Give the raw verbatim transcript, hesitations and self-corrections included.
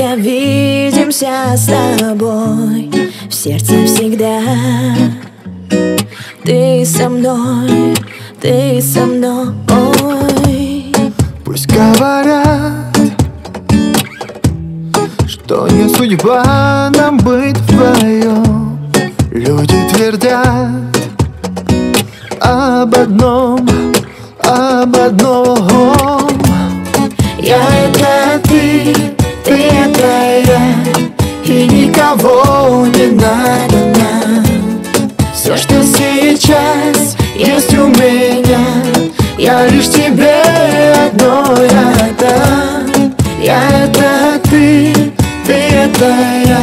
близко видимся с тобой, в сердце всегда. Ты со мной, ты со мной. Пусть говорят, что не судьба нам быть вдвоем. Люди твердят об одном, об одном. Я — это ты, ты — это я, и никого не надо нам. Все, что сейчас есть у меня, я лишь тебе одной отдам. Я — это ты, ты — это я.